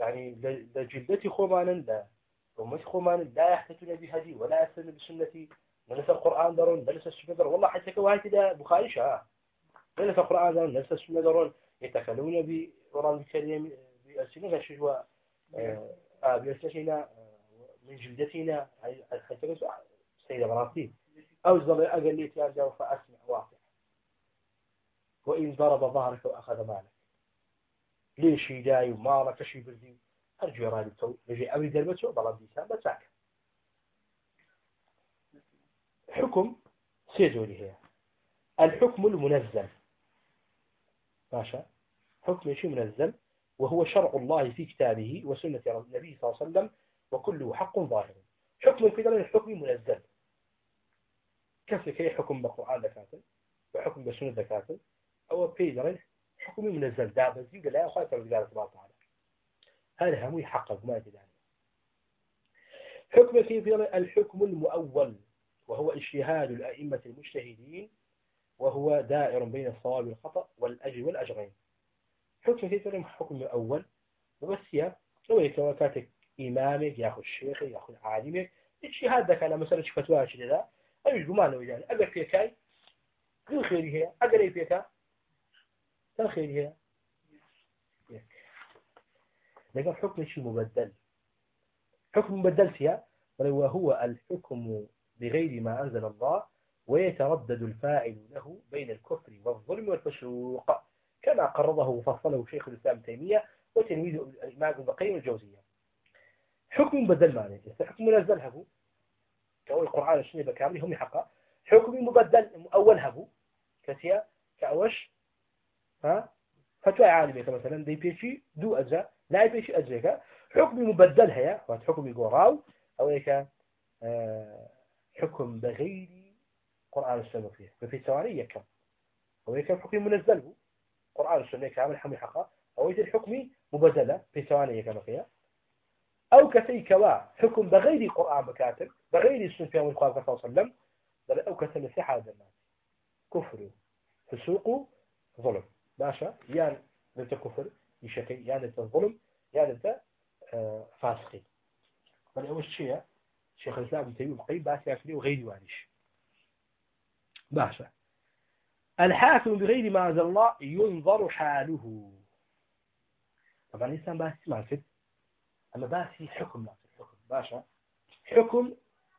يعني لجلدتي خومانا لا أمتي خومانا لا يحتجون بهدي ولا يستنى بسنتي نلس القرآن درون نلس السنة درون والله حتى كواهي كده بخارشة نلس القرآن درون نلس السنة درون يتكلمون بقرآن الكريم بألسنة الشجوة بألسنتنا من جلدتنا حتى سيدة مراتين أو ظل أقل لي تيارجا فأسمع واقع وإن ضرب ظهرك وأخذ مالك ليش يداي ومالك شي بردي أرجو رأي التو يجي أبي دربته بلد ديسان بتاعك حكم سيدولي هي الحكم المنزل ماشي حكم شيء منزل وهو شرع الله في كتابه وسنة النبي صلى الله عليه وسلم وكله حق ظاهر حكم كذا الحكم منزل كيف حكم بالقرآن ذكاته وحكم بالسنة ذكاته أو بيدرين حكم منزل دابز يقول لا خاطر الله سبحانه وتعالى هذا هم يحقق ما يدري حكم كيف الحكم المؤول وهو اجتهاد الأئمة المجتهدين وهو دائر بين الصواب والخطأ والأجر والأجرين حكم كيف حكم مؤول وبس لو يكوكاتك إمامك ياخذ شيخك ياخذ عالمك اجتهاد ذاك أنا مثلا فتوى كذا أيش جمانه يعني أقل فيك هاي كل خير هي أقل فيك كل خير هي لكن حكم شيء مبدل حكم مبدل فيها وهو الحكم بغير ما أنزل الله ويتردد الفاعل له بين الكفر والظلم والفسوق كما قرره وفصله شيخ الإسلام تيمية وتلميذه الإمام ابن القيم الجوزية حكم مبدل معناه حكم منزل هبو كأول القرآن السنة بكامله هم حقا حكم مبدل مؤول هبو كثير كأوش فتوى عالمية مثلا دي بيشي دو أجزاء لا بيشي أجزاء حكم مبدل هي حكم يقراو أو هيك حكم بغير قرآن السنة فيه ففي ثواني يكم أو هيك حكم منزله قرآن السنة كامل حمل حقا أو هيك الحكم مبدلة في ثواني يكم فيها أو كثي كوا حكم بغير قرآن بكاتب بغير السنة في القرآن صلى الله عليه وسلم بل أو كثي مسيحة هذا الناس كفر فسوق ظلم باشا يعني أنت كفر يشكي يعني أنت ظلم يعني أنت فاسقي بل أول شيء شيخ الإسلام ابن تيمية قيم باسي أكلي وغير وانش باشا الحاكم بغير ما أنزل الله ينظر حاله طبعا الإنسان باسي ماسك أما باسي حكم ماسك حكم باشا حكم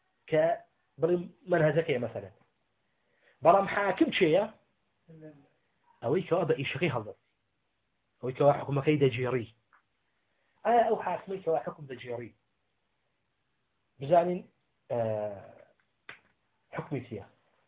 كمنهجك مثلا برام حاكم شيء أو يكوا بإشغي هذا أو يكوا حكم كيد جيري أو حاكم يكوا حكم دجيري بزانين حكم فيها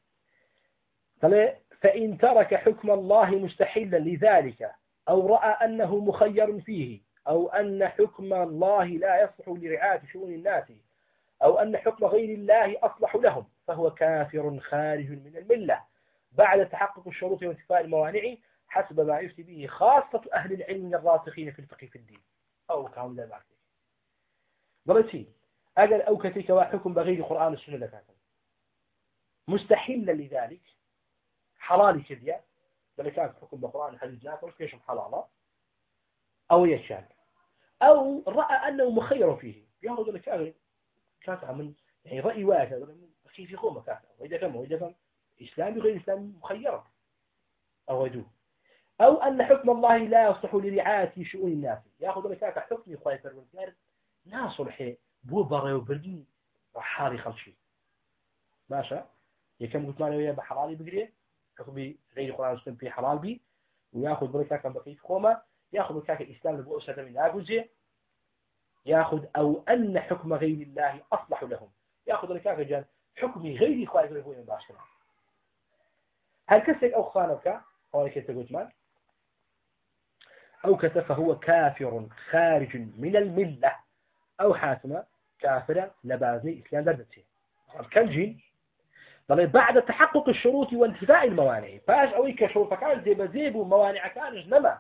فإن ترك حكم الله مستحلا لذلك أو رأى أنه مخير فيه أو أن حكم الله لا يصلح لرعاية شؤون الناس أو أن حكم غير الله أصلح لهم فهو كافر خارج من الملة بعد تحقق الشروط وانتفاء الموانع حسب ما يفتي به خاصة أهل العلم الراسخين في الفقه في الدين أو كامل العقل ضرتي أجل أو كتيك وحكم بغير القرآن والسنة لكاتا مستحلا لذلك حلال كذية بل كان حكم بالقرآن الحديث جاء كيش حلالا أو يشان أو رأى أنه مخير فيه يأخذ لك أغلب كاتع من يعني رأي واحد كيف يقوم كاتع وإذا كان إسلامي غير إسلامي مخيرا أو يدوه أو أن حكم الله لا يصلح لرعاية شؤون الناس يأخذ لك حكم يخوي فرمان لا صلح بو بري وبردين وحاري خلشي ماشا يكم قلت معنى ويا بحلالي بقريه حكمي غير القرآن والسنة في حلال بي ويأخذ بركاك بقية خومة يأخذ بركاك الإسلام لبؤ أسد من أجوزه يأخذ أو أن حكم غير الله أصلح لهم يأخذ بركاك جان حكمي غير خالق له مباشرة هل كسك أو خانك أو كيف تقول مان أو كسف فهو كافر خارج من الملة أو حاتمة كافرة لبازي إسلام دردته كم جين بعد تحقق الشروط وانتفاء الموانع فاش أوي كشروط كان زيب وموانع كان جنما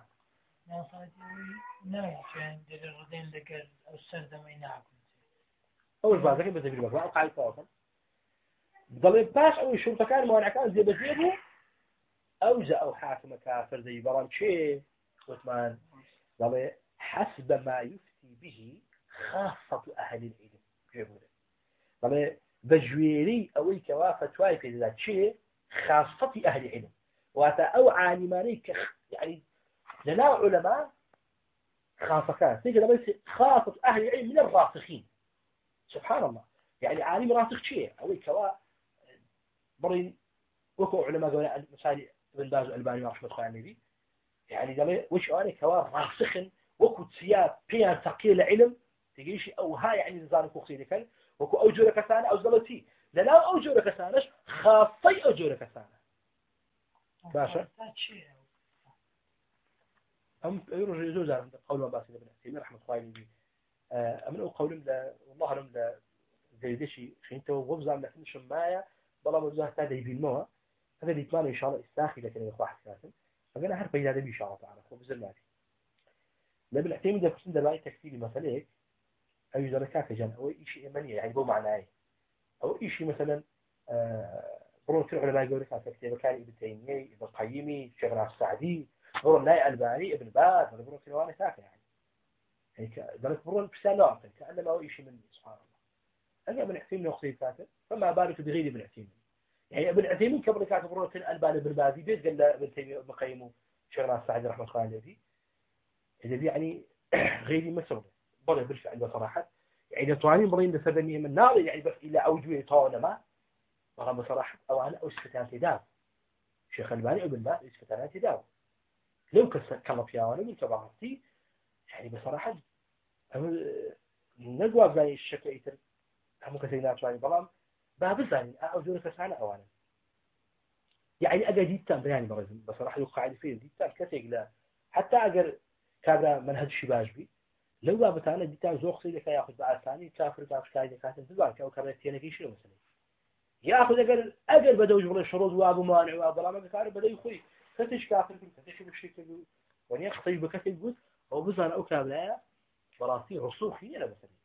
لا كان دير الردين لقال السردة ما ينعكم أول بعد ذلك بزيب الموانع أقع الفاصل باش أوي شروط كان موانع كان زيبو أوجا أو حاكم كافر زي برام شيء وثمان ضل حسب ما يفتي به خاصة أهل العلم جمهورا طبعا بجويري أو فتوى في ذات شيء خاصة أهل العلم واتا أو عالماني يعني لنا علماء خاصة كان تيجي خاصة أهل العلم من الراسخين سبحان الله يعني عالم راسخ شيء أو برين وكو علماء قالوا مثال ابن باز الألباني ورحمة الله عليه يعني قال وش أنا كوا راسخن وكو تسيا بيان ثقيل علم تجيش أو هاي يعني نظام كوخسي كان وكو أوجور كسانة أو زلتي لا أوجور كسانة خاصي أوجور كسانة باشا أم يرجع زار قول ما باس ابن عثيمين رحمة الله عليه أمن أو قول والله لم لا زي دشي خنته وبزعم لكن شماية والله بزعم هذا يبين هذا اللي يتمنى إن شاء الله استاخي لكن يخوح كاتم فقال أعرف إذا ده إن شاء الله تعالى وبزل مالي لابن عثيمين ده كسند باي تكفيري مثلا هيك أو يزركاك جن أو شيء إيمانية يعني بو معناه أو شيء مثلا برون في العلماء يقول لك كتاب كان ابن تيمية ابن القيم الشيخ السعدي برون لا الباني ابن باز ولا برون في نواني ساكن يعني ذلك برون بسنوات كأنما هو شيء من سبحان الله أنا ابن عثيمين يخصي كاتب فما بالك بغير ابن عثيمين يعني ابن عثيمين قبل كاتب برون في الباني ابن باز بيت قال ابن تيمية ابن القيم الشيخ السعدي رحمه الله عليه إذا يعني غير مسؤول بره بالفعل بصراحة يعني طوانين برين بسببني من نار يعني بس إلى أوجه طاونة ما بره بصراحة أو أنا أسفتان تداو شيخ الباني ابن باز أسفتان تداو لو كلا فيها وأنا من كبارتي يعني بصراحة نجوا زي الشكل يتر هم كثيرات يعني بلام باب زاني أوجه كسانة أو أنا يعني أجديد تام بياني برزم بصراحة يقع فيه دي تام كثير لا حتى أجر كذا منهج شباج بي لو بابت أنا ديتان زوق سيدك يأخذ بعد ثاني كافر كافر كايد كاتن تبارك أو كبرت تينا كيشيل مثلا يأخذ أجل بدو يجبر الشروط وأبو مانع وأبو رامك كارب بدو يخوي فتش كافر فتش بالشكل وني خطيب بكثر جزء أو بزان أو كابلا براسي رسوخي أنا مثلا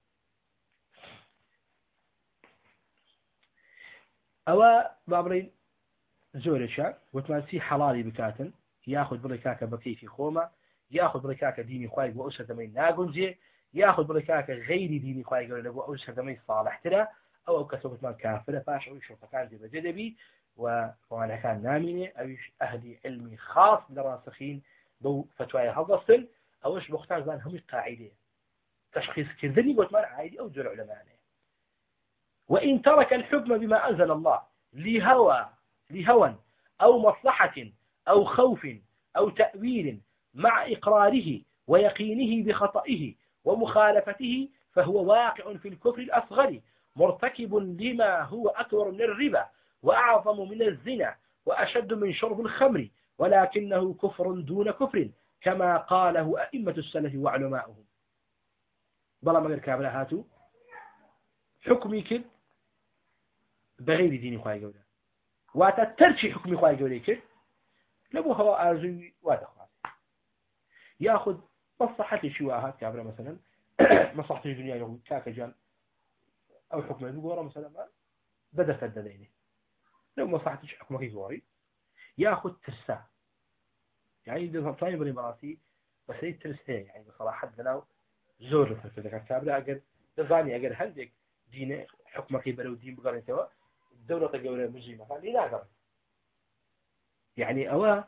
أو بابرين زور الشعب وتماسي حلالي بكاتن يأخذ بركاك بكيفي خوما يأخذ بركاك ديني خواي وأسر دمين ناقنزي يأخذ بركاك غير ديني خواي قال له وأسر دمين صالح ترى أو كسبت ما كافرة فاش أو يشوف كان زي بجدبي وأنا كان ناميني أو أهدي علمي خاص للراسخين ضو فتوى هذا الصل أو إيش مختار زان هم القاعدة تشخيص كذني وتمان عادي أو جل علماء وإن ترك الحكم بما أنزل الله لهوى أو مصلحة أو خوف أو تأويل مع إقراره ويقينه بخطئه ومخالفته فهو واقع في الكفر الأصغر مرتكب لما هو أكبر من الربا وأعظم من الزنا وأشد من شرب الخمر ولكنه كفر دون كفر كما قاله أئمة السلف وعلماؤهم بلا ما كابلا هاتوا حكمي كد بغير دين خواهي قولا وتترشي حكمي خواهي قولي كد لبو هو أرزوي وادخل يأخذ مصلحة شواها كابرا مثلا مصلحة الدنيا يقول كاكجان أو حكمه يقول مثلا بدأ فددينه لو مصلحة حكمك يقولي يأخذ ترسا يعني إذا طيب بني براسي بس هي ترسا يعني بصراحة لنا زور فكذا كابرا أجر تزاني أجر هندك دين حكمك يبلو دين بقرن سوا الدولة تجاوز مجرمة فلي لا قرن يعني أوا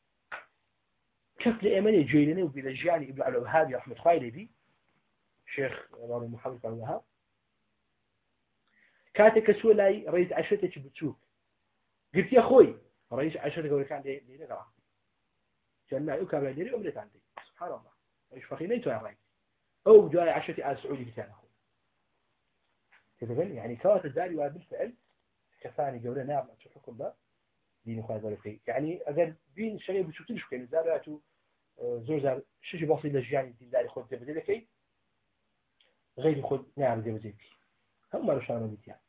كيف لأمانة جيلنا وبيلجعني ابن على الوهاب رحمة الله بي شيخ رامي محمد على الوهاب كاتك سولاي رئيس عشرتك بتشوك قلت يا أخوي رئيس عشرتك قولي كان لي نقرأ كان معي أكابر لي أمريت عندي سبحان الله إيش فخينا يتوى الرئيس أو جاي عشرتي آل سعودي بتاعنا أخوي كذا يعني كوات الداري وبالفعل كفاني قولي نعم أتحكم بها دين خواهد ذلك يعني أقل بين الشيء بتشوتين شو كان زارعته زور شيء بسيط للجاني الدين داري خود زي بدلك غير خود نعم زي بدلك هم ما رشان مديت يعني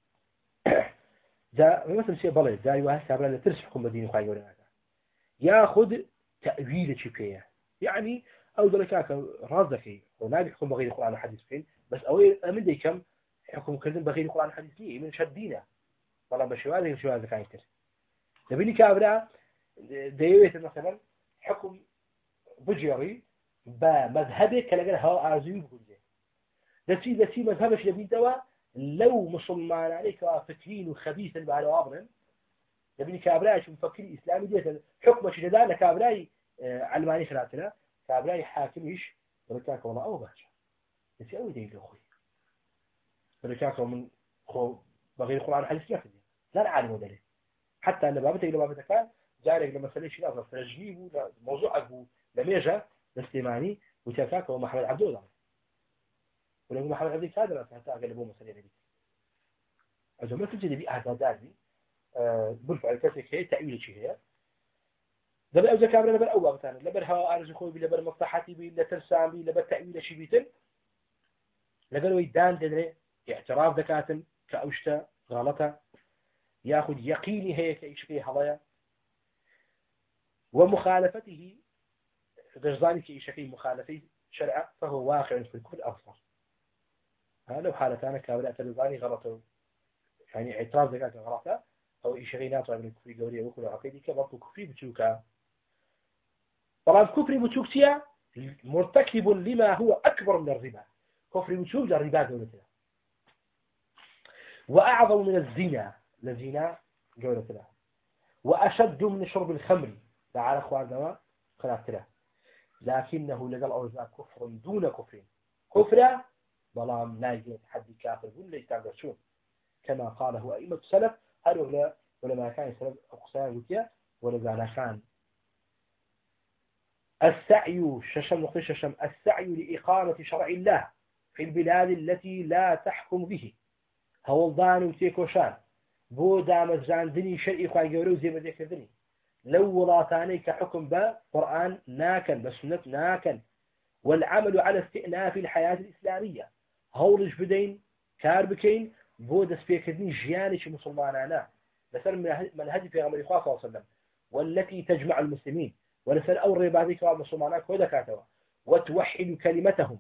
ذا مثل شيء بلد داري واحد كابلا لترس حكم دين خواهد ذلك ياخذ تأويل شيء يعني أو ذلك رازقي ونادي حكم بغير القرآن الحديث فين بس أول من دي كم حكم كذب بغير القرآن الحديث ليه من شدينا والله مش هذا شو هذا كان يتر لبني كابرا ديويت مثلا حكم بجري بمذهبك كلا هوا أرزوي بقوله دسي مذهبش لبي دوا لو مسلمان عليك فكرين وخبيثا بعد وابرن لبني كابراي شو مفكري إسلامي ديت حكمه شدة لكابراي علماني خلاتنا كابراي حاكميش ولكاك والله أو باشا دسي أو ديك أخوي ولكاك من خو بغير القرآن حديث ياخذ لا العالم ودليل حتى أن بابته إلى بابته كان جارك لما سليش ناظر فرجنيه موضوع أبو لميجا الاستيماني وتكاك هو محمد عبد الله ولما محمد عبد الله كان حتى أقل أبوه مسألة نبي أجل ما تجد بي أعدادات بي برفع الكسك هي تأويل شيء هي لبر أوزا كامرا لبر أوبا بتانا لبر هوا أرز خوي بي لبر مصلحتي بي لترسام بي لبر تأويل شيء بيتن لبر ويدان تدري اعتراف ذكاتن كأوشتا غلطة ياخذ يقيني هي كإشكي هضايا ومخالفته غزاني كإشكي مخالفي شرع فهو واقع في الكفر الأصغر لو حالتان كابلا تلزاني غلطه يعني اعتراف ذكاء غلطه أو إشكي ناطع من الكفر قوري وكل عقيدي كبرت كفري بتشوكا طبعا كفري بتشوكسيا مرتكب لما هو أكبر من الربا كفري بتشوك الربا قولتنا وأعظم من الزنا الزنا قولتنا وأشد من شرب الخمر تعالى أخواننا خلافته لكنه لقى الأرزاق كفر دون كفر كفر ظلام لا يجوز حد كافر ولا يتعبرشون كما قاله أئمة السلف هل ولما كان السلف أقسام وكيا ولذا كان السعي السعي لإقامة شرع الله في البلاد التي لا تحكم به هولدان وتيكوشان بو دام زاندني شرعي خواهي قولو زي ما ذكرني لو ولاطاني كحكم بقرآن ناكن بسنة ناكن والعمل على استئناف الحياة الإسلامية هولج بدين كاربكين بودس بيكدني جيانش مسلمانانا لسر من هدي في غمر إخوة صلى الله عليه وسلم والتي تجمع المسلمين ولسر أوري بعض إكرام مسلمانا كويدا كاتوا وتوحد كلمتهم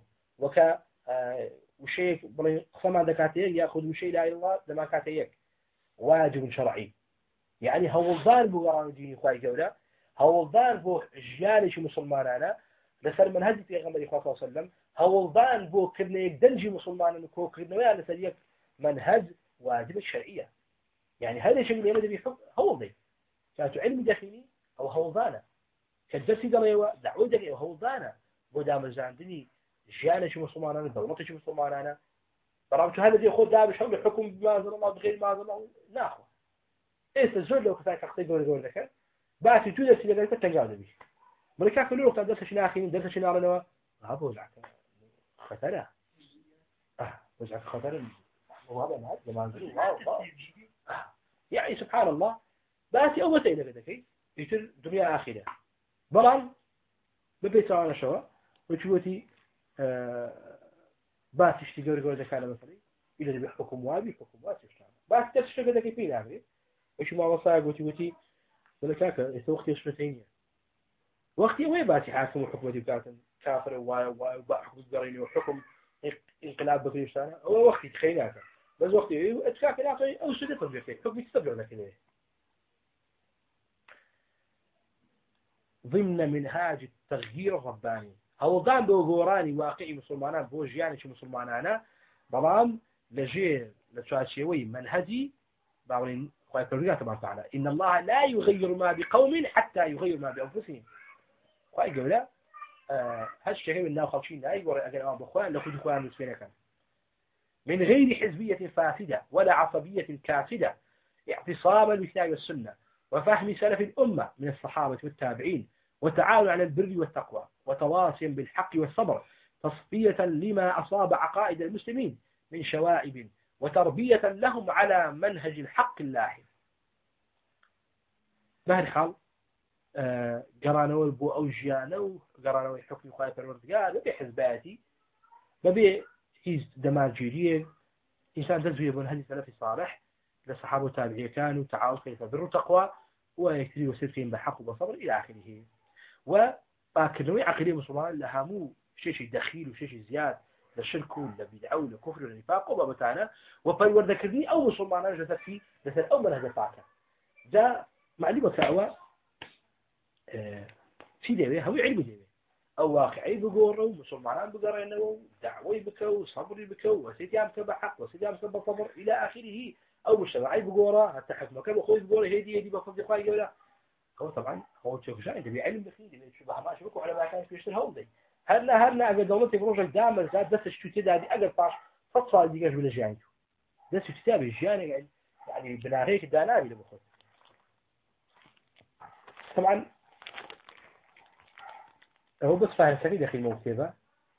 وشيء قسما دكاتيك يأخذ وشيء لا إله إلا الله لما كاتيك واجب شرعي يعني هولدان بو قرآن ديني إخوة جولا هولدان بو جيانش مسلمانانا لسر من هدي في غمر إخوة صلى الله عليه وسلم هولدان بو كرنا يقدنجي مسلمانا كو كرنا ويا لسر منهج واجب الشرعية يعني هذا الشيء اللي يمد بيحب هولدي كانت علم داخلي أو هولدانا كالجسد الله دعوة دقيقة وهولدانا بودام الزاندني جيانش مسلمانا دولتش مسلمانا برامج هذا دي خود دابش هم الحكم بما أنزل الله بغير ما أنزل الله ناخذ إيه الزول لو كفاك أخطي قول لك بعد توجد سيدة قلت تنقاد به مريكا كل وقت درس شنا أخي درس شنا على وزعك خطرة وزعك خطرة وهذا معك لما أنزل واو يعني سبحان الله باتي أول سيدة بدك يصير دنيا آخرة بلان ببيت أنا شوا وتشوتي باتي اشتغل قول لك أنا مثلا إذا بحكم وابي حكم واسع باتي تشتغل بدك فين عمري وش ما وصاق وتي ولا كاكا وقتي شفتيني وقتي وين باتي حاكم وحكمتي بتاعتن كافر وحكم قريني وحكم انقلاب بكري سنة هو وقتي تخيلاتها بس وقتي اتكاك لا أو سدت بكري حكمي تستبع لك إليه ضمن منهاج التغيير الرباني هو ضام بوغوراني واقعي مسلمانان بوجياني شو مسلمانانا ضمان لجير لتشاشيوي منهجي باولين خايف الرجال تبارك وتعالى إن الله لا يغير ما بقوم حتى يغير ما بأنفسهم خايف لا هالشيء من الناس خالشين لا يقول أجل أمام بخوان لو كنت خوان مسلمين كان من غير حزبية فاسدة ولا عصبية كاسدة اعتصاما بالكتاب والسنة وفهم سلف الأمة من الصحابة والتابعين وتعاون على البر والتقوى وتواصيا بالحق والصبر تصفية لما أصاب عقائد المسلمين من شوائب وتربية لهم على منهج الحق اللاحق بهالحال قرانوا البو أوجيانو قرانوا الحكم خايف الوردقال وبي حزباتي وبي هيز دماجيرية إنسان تزوي بمنهج سلفي صالح للصحابة والتابعين كانوا تعاون كيف بر وتقوى ويكتري وسيركين بحق وبصبر إلى آخره وباكنوي عقلية مسلمان لها مو شيء دخيل وشيء زياد للشرك ولا بدعة ولا كفر ولا نفاق وبابتانا وفي ذكرني أو مسلمان جثت فيه مثل أو منهج فاكر جاء معلومة كأوى في ديوه هو علم ديوه أو واقعي بقوره مسلمان بقرينه دعوي بكو صبري بكو وسيديام كبحق وسيديام كبصبر إلى آخره أو مجتمعي بقوره حتى حكمك بخوي بقوره هدي بفضل خواهي ولا هو طبعا هو تشوف شيء ده بعلم بخير اللي تشوفها ما شبكوا على ما كان في يشتري هودي هرنا أجد دولتي بروجك دامر زاد بس شو كده هذه أجد طاش فصل ديجاج ولا جاني ده شو كتاب الجاني يعني بناهيك داناري اللي بخوي طبعا هو بس فاهم سعيد أخي المكتبة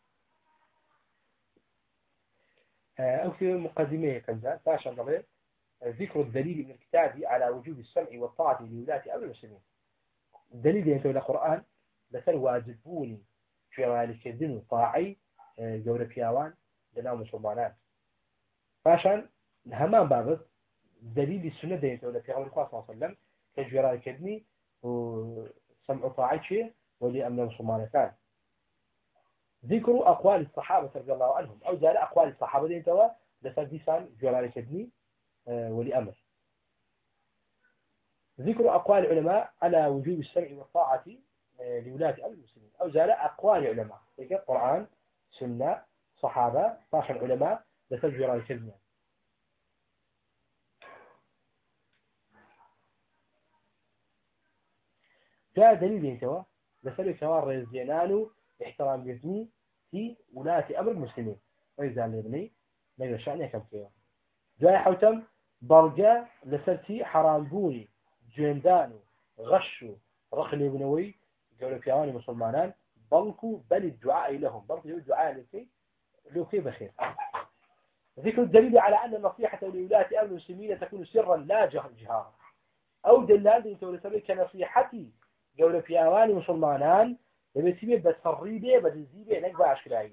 أو في مقدمة كذا فاشل ضمير ذكر الدليل من الكتاب على وجوب السمع والطاعة لولاة أمر المسلمين الدليل ينتهي القرآن لسر واجبوني في مالك الدين وطاعي جورة بياوان لنا مسلمانان فاشل همان بابت دليل السنة ينتهي في أمر الله صلى الله عليه وسلم كجورة الدين وسمع طاعي شيء ولي أمر مسلمانان ذكر أقوال الصحابة رضي الله عنهم أو زال أقوال الصحابة ينتهي لسر ديسان جورة الدين ولي أمر ذكر أقوال العلماء على وجوب السمع والطاعة لولاة أمر المسلمين أو زال أقوال العلماء ذكر القرآن سنة صحابة طاش العلماء لتجرى الكلمة جاء دليل ينتوى لسلك كوار الزينان احترام بيتني في ولاة أمر المسلمين وإذا لبني نقدر شأني كم كيوا جاء حوتم برجة لسلتي حرام بوني جندان غشو رخل بنوي قالوا كيواني مسلمانان بلكو بل الدعاء لهم بلكو الدعاء لو كي بخير ذكر الدليل على أن النصيحة لولاة أمر المسلمين تكون سرا لا جهارا أو دلال يتولى سبيل كنصيحتي قالوا كيواني مسلمانان بسيبه بسريبه بدزيبه نقبع عشكلاي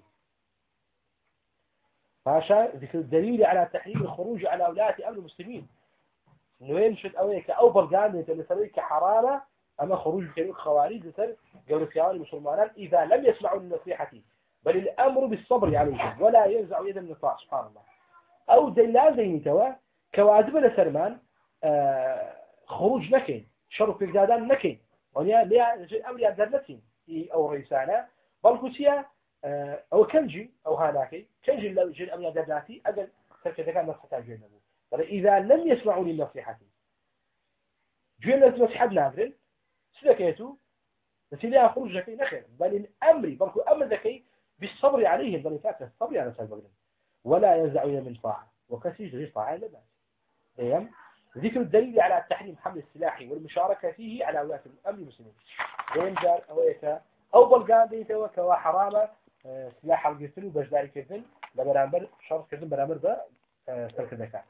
فاشا ذكر الدليل على تحريم الخروج على ولاة أمر المسلمين إنه ينشد أويك أو برقان يتلسلوي كحرامة أما خروج كريم خوارج لسر قول فيان المسلمان إذا لم يسمعوا النصيحة بل الأمر بالصبر عليهم ولا ينزع يدا من الطاعة سبحان الله أو دلال زيني توا كواجب لسرمان خروج لكن شرف الجادان لكن ونيا ليا الأمر يقدر لكن أو رئيسانا بل كسيا أو كنجي أو هاناكي كنجي لو جل الأمر يقدر لاتي أجل تركت كان نصيحة جنبه إذا لم يسمعوا للنصيحة جينا نصيحة نادر سلكيتو نسيلها خروج ذكي نخير بل الأمر بركو أمر ذكي بالصبر عليهم بل فاكر الصبر على سبب ولا ينزعون من طاعة وكسيج غير طاعة لا بأس ذكر الدليل على تحريم حمل السلاح والمشاركة فيه على ولاة الأمر المسلمين وينزل أويك أو بلقان ديته وكوا حرامة سلاح القتل وباش ذلك الذن لبرامبر شرط كذن برامبر ذا سلك الذكاء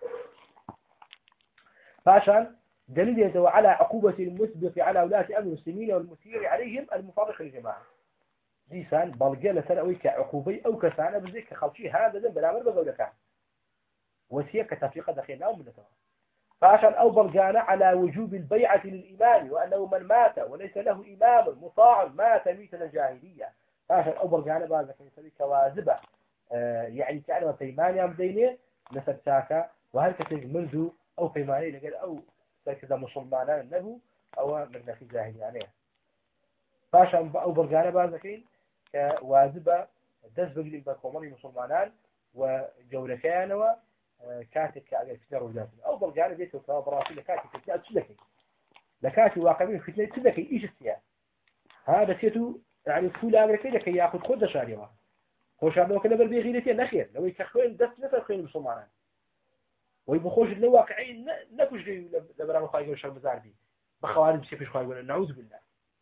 فعشان دليل يدعو على عقوبة المسبق على ولاة أمر المسلمين والمثير عليهم المفرق للجماعة ديسان بلقى لسنوي كعقوبي أو كسانة بذلك خلشي هذا ذنب الأمر بقولك وسيا كتفريق دخلنا أو مدتها فعشان أو بلقانا على وجوب البيعة للإمام وأنه من مات وليس له إمام مطاع مات ميتة الجاهلية فعشان أو بلقانا بعد ذلك يسوي كواذبة يعني كأنه بيمان يام دينه نسبتاك وهل كتير منذ أو بيماني لقال أو كذا مسلمان له أو من في جاهلية عليه فعشان أو بلقانا بعد ذلك كواذبة دز بقلي بكومني مسلمان وجولكان كاتب كأجل كتير وجاتي أو بلقانا بيته كبراسيل كاتب كتير تلكي لكاتب واقعين فتنة تلكي إيش السياق هذا سيتو يعني فول أمريكي لكي يأخذ خد شاريوه هو شاريوه كله بالبيغيرتي الأخير لو يكخوين دست نفر خين مسلمان ويبخوش الواقعين نكوش لبرام خايف وشر مزاربي بخوارج بسيفش خايف ولا نعوذ بالله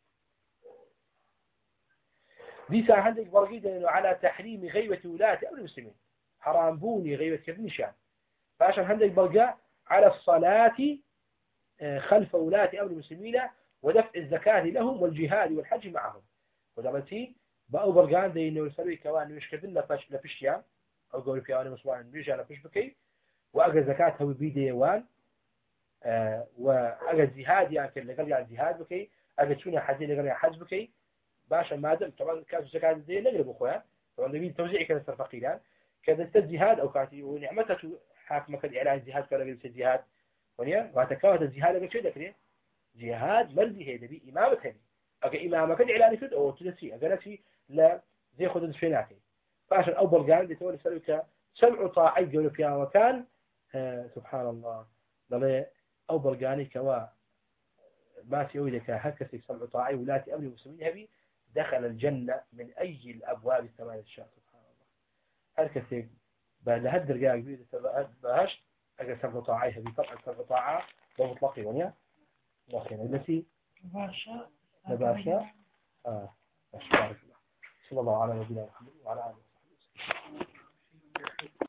دي ساعة عندك برقيدة على تحريم غيبة ولاة أمر المسلمين حرام بوني غيبة كذن شان فعشان عندك برقاء على الصلاة خلف ولاة أمر المسلمين ودفع الزكاة لهم والجهاد والحج معهم ودمتي بقوا برقان دي إنه يسوي كوان يشكدن لفشيان أو قولي في أنا مسلمان بيجي لفش بكي وأجا زكاة هو بيديوان وأجا الجهاد يعني اللي قال يعني الجهاد بكي أجا شوني حجي اللي قال يعني حج بكي باشا ما دام طبعا كانت زكاة دي نقلب أخويا طبعا نبي توزيع كذا الفقيران كذا الجهاد أو كاتي ونعمته حاكمة كذا إعلان الجهاد كذا قلت الجهاد ونيا وتكاوت الجهاد قلت شيء ذكري جهاد مرضي هذا بي إمامة هذه أجا إمامة كذا إعلان كذا أو تلسي أجا نفسي لا زي خد الفيناتي فعشان أول قال لتولي سألك سمع طاعي قولوا فيها وكان سبحان الله ضل أول قاني كوا ما في أولك هكذا سمع طاعي ولاتي أمر المسلمين هبي دخل الجنة من أي الأبواب الثمانية الشهر سبحان الله هكذا بعد هدر قاعد بيد بهشت أجل سمع طاعي هبي طبعا سمع طاعة ومطلقي ونيا لكن التي نباشا بارك الله صلى الله على نبينا محمد وعلى آله وصحبه وسلم